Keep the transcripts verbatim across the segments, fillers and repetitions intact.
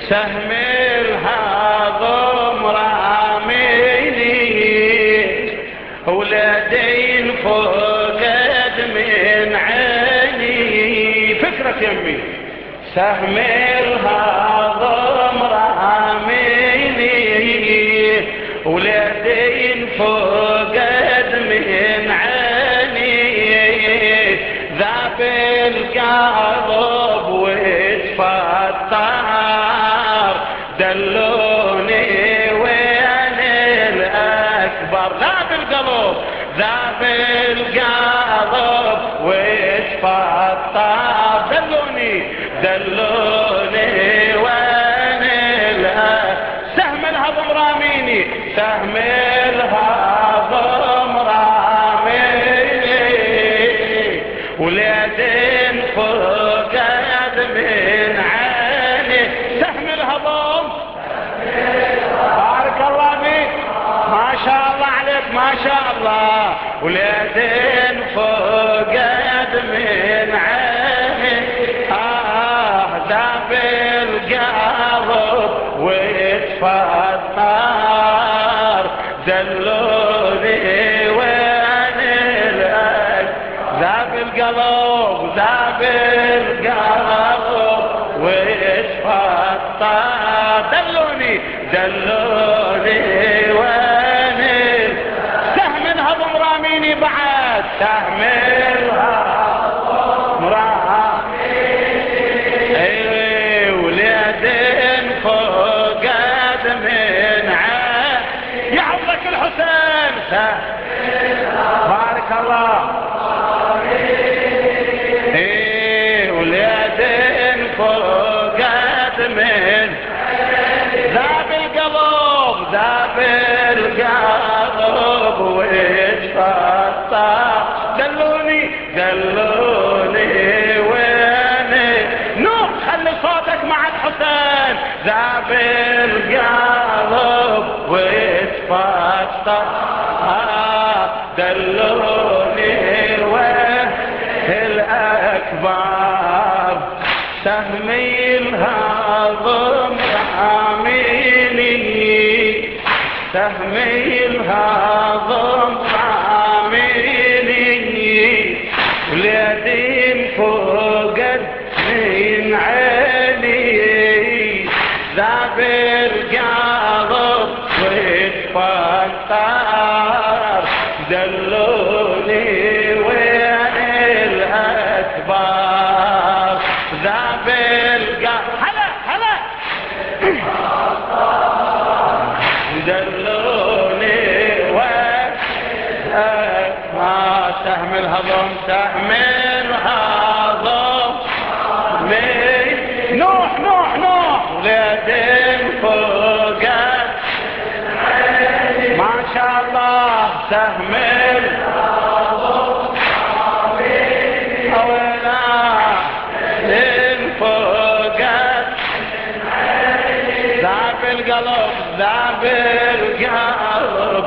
سهم الهضم راميني ولدين فقد من عيني. فكرك يمي سهم الهضم راميني ولدين فقد من عيني ذاب القلب واتفطر دلوني وين الأكبر. ذاب القلب ذاب القلب واتفطر دلوني دلوني وين الأكبر. سهم الهضم راميني سهم الهضم راميني ولدين فقد من عيني. سهم الهضم بارك الله فيك ما شاء الله عليك ما شاء الله. ولدين فقد من عيني آه ذاب القلب واتفطر دلوني وين الأكبر. ذاب القلب ذاب القلب واتفطر دلوني دلوني وين سهم الهضم راميني بعد سهم الهضم راميني اي ولدين فقد من عين. يحفظك الحسين بارك الله ايه ولدين فقد من ذاب القلب ذاب القلب واتفطر دلوني دلوني وين نوح. خلي صوتك مع الحسين. ذاب القلب واتفطر دلوني وين الأكبر. سهمي الهضم راميني سهمي الهضم راميني ولدين فقد من عيني ذاب القلب واتفطر دلوني وين الأكبر. ذاب القلب هلا هلا دلوني وين الأكبر. سهم الهضم سهم الهضم نوح نوح نوح ولدين فقد ما شاء الله. سهم الهضم اولا فقد ذاب القلب ذاب القلب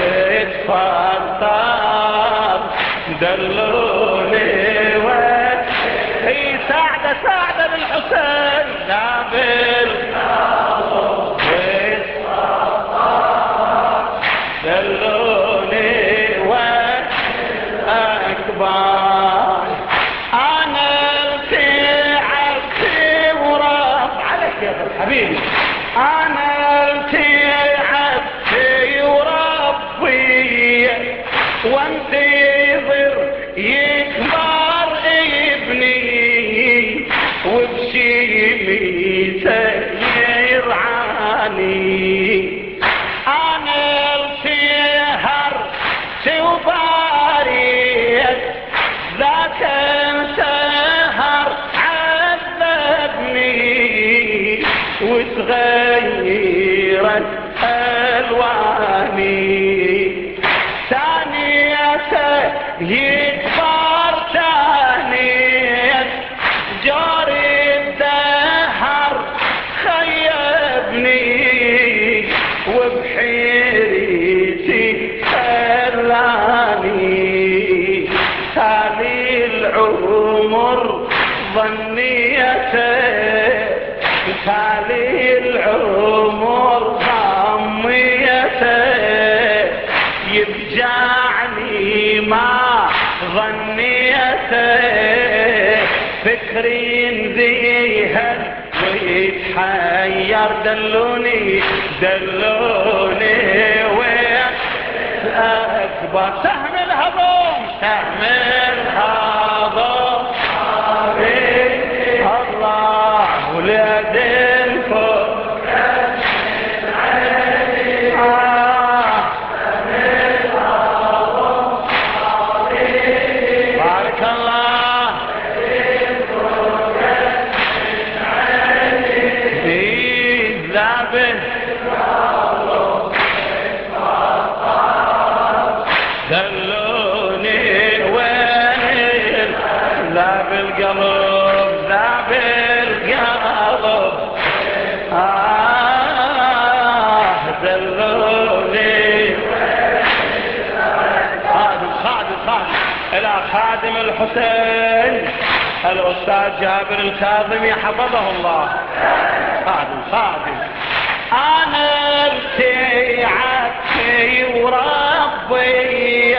اتفطر دلوني وين اي ساعده ساعده للحسين. ذاب القلب اتفطر دلوني وين اكبر. انا التعبت ورب عليك يا حبيبي. انا التعبت وربي وانتظر يكبر ابني وبشيميته يرعاني. انا السهر وباريت ذاك السهر عذبني وتغيرت الواني. ثانية يكبر ثانية جاري الدهر خيبني وبحيرتي خلاني. تالي العمر ظنيته تالي العمر ضميته يفجعني ما ظنيته فكري ذيهل ويتحير دلوني دلوني وين الأكبر سهم الهضم سهم الهضم الله ولادين فوق بارك الله ذابل دلوني وين ذاب القلب ذاب القلب آه دلوني خادم خادم خادم إلى خادم الحسين الأستاذ جابر الكاظمي حفظه الله خادم خادم أنا ارتعبتي وربي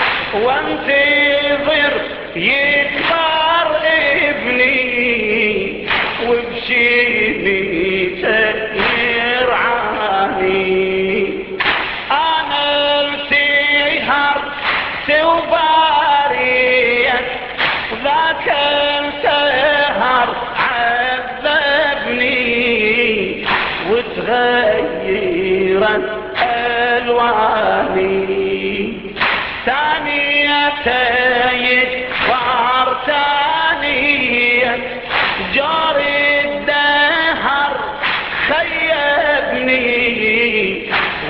وانتظر يكبر ابني وبشيني يرعاني أنا ارتهرت وباريت وذاك السهر عذبني وتغيرت ألواني ثانية يكبر ثانية جاري الدهر خيبني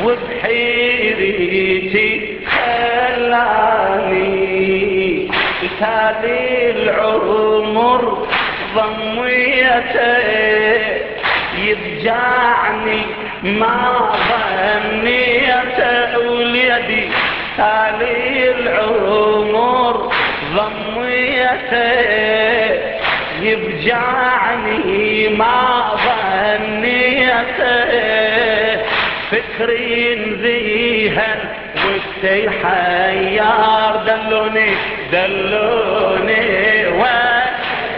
وبحيرتي خلاني تالي العمر ضميته يفجعني ما ظنيته وليدي تالي العمر ضميته يفجعني ما ظنيته فكري ذيهن وقتي حيار دلوني دلوني وين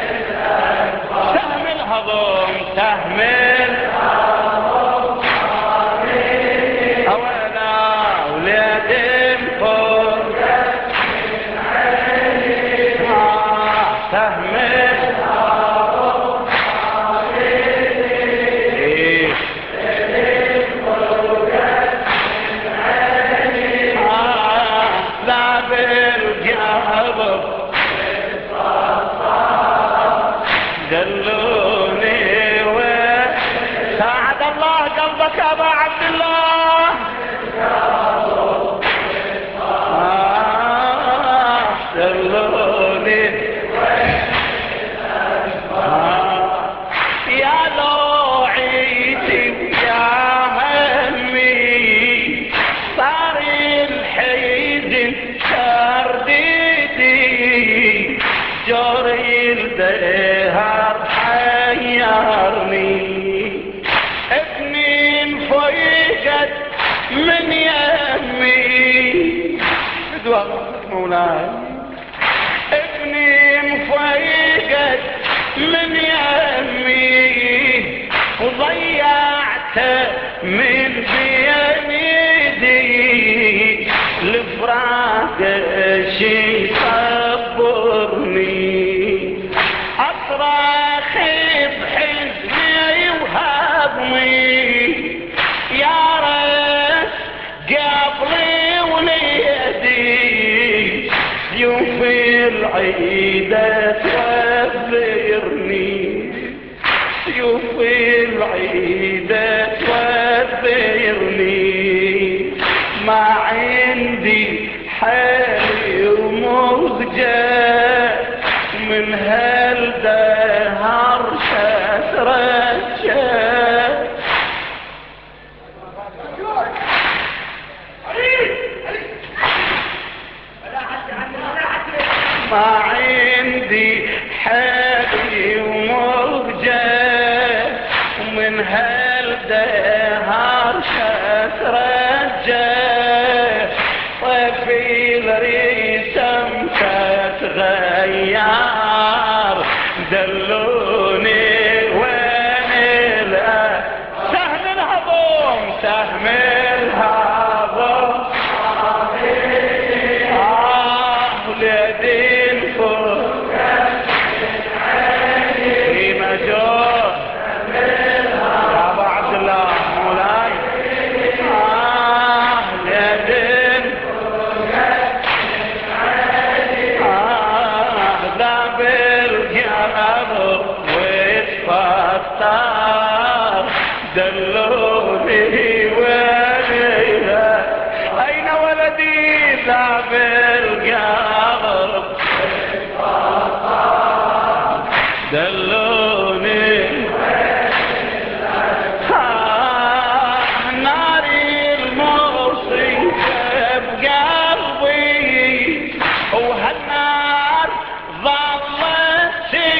سهم الهضم سهم الهضم أولا ولادين فوق سهم دلوني وين ساعد الله قلبك ابا عبد الله آه دلوني آه يا لوعيتي يا همي صار الحيد ترديدي جوري الدهر حيرني ابني انفيقت من يمي دعاء مولاي ابني انفيقت من يمي وضيعته من بين يدي الفراق شي صبرني اصرخ بحزني وهضمي يا ريت قبلي وليدي سيوف العيدة توذرني سيوف العيدة توذرني ما عندي حالي ومرجع من هالدهر تترجى ما عندي حالي ومرجع من هالدهر الدهر شترجه طفي الريسم تتغير دلوني وين الأ سهم الهضم سهم الهضم آه وليدين فوق في مجور يا أبو عبد الله مولاي آه وليدين آه ذاب القلب واتفطر دلوني ويلها أين ولدي ذاب القلب دلوني آه ناري المصيبة بقلبي وهالنار ظلت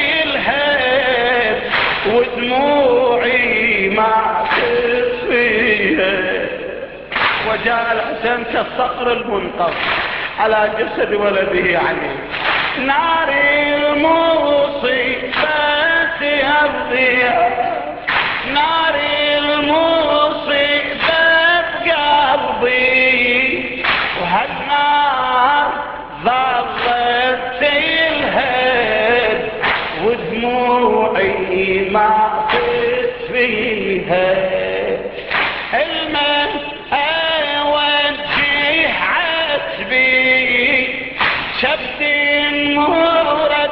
تلهب ودموعي ما تطفيها وجاء الحسن كالصقر المنقض على جسد ولده علي ناري المصيبة تضيع ناري المصيبة بقلبي وهالنار ظلت تلهب ودموعي ما تطفيها الماء اوجه عتبي شد مورد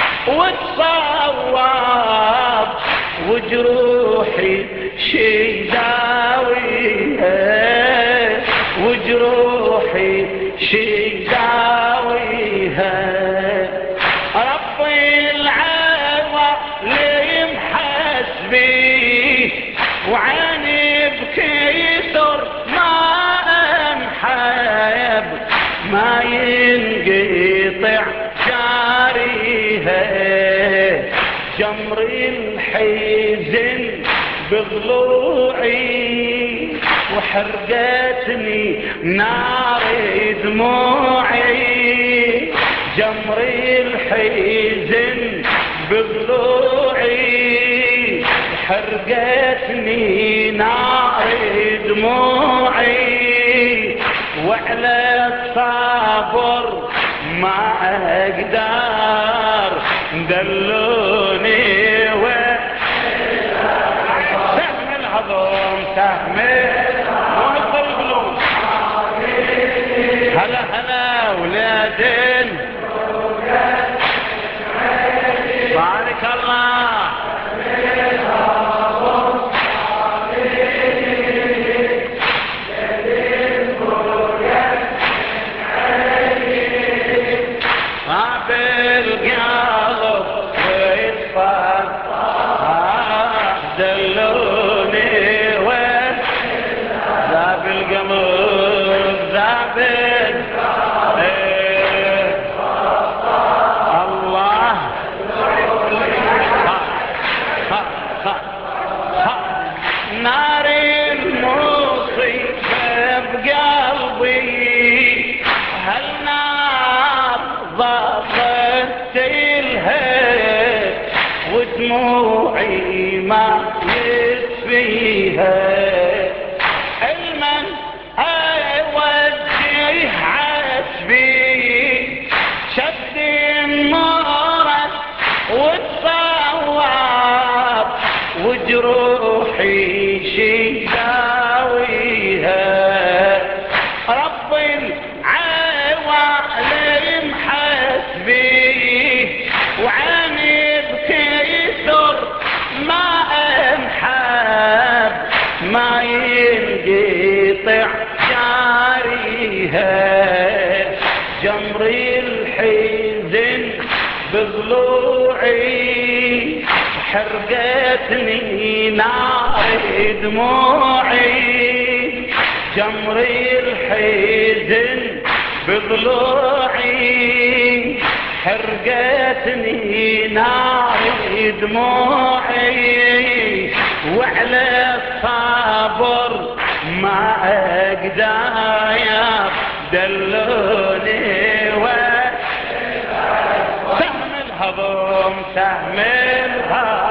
وتصواب وجروحي شي داويها وجروحي شي داويها ربي العوالم حسبي وعيني بكيسر ما انحب ما ينقطع جاريها جمر الحزن بضلوعي وحرقتني نار دموعي جمر الحزن بضلوعي حرقتني نار دموعي وعلى الصبر ما اقدر دلوني و سهم الهضم سهم ونص القلوب هلا هلا ولادين بارك الله بالقلب ويتفطر دلوني وين ذاب القلب ذاب الله نار المصيبة بقلبي هالنار ضاقت تلهب ودموعي ما يطفيها المن اوجه عتبي شد النار وتصوب وجروحي شي داويها رب العوالم حسبي وعيني بكيسر ما انحب ما ينقطع جاريها جمر الحزن بضلوعي حرقتني نار دموعي جمر الحزن بضلوعي حرقتني نار دموعي وعلى الصبر ما اقدر دلوني و سهم الهضم سهم الهضم